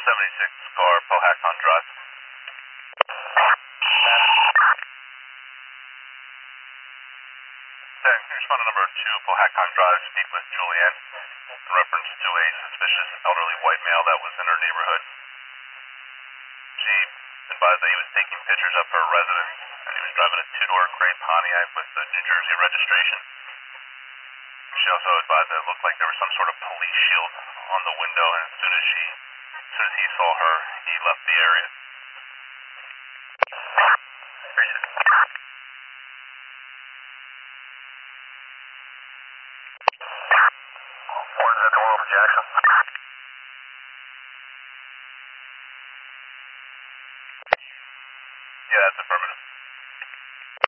76 car, Powhatan Drive. Can you respond to number 2, Powhatan Drive, speak with Julianne in reference to a suspicious elderly white male that was in her neighborhood. She advised that he was taking pictures of her residence, and he was driving a two-door gray Pontiac with the New Jersey registration. She also advised that it looked like there was some sort of police shield on the window, and as soon as he saw her, he left the area. Orange at the Jackson.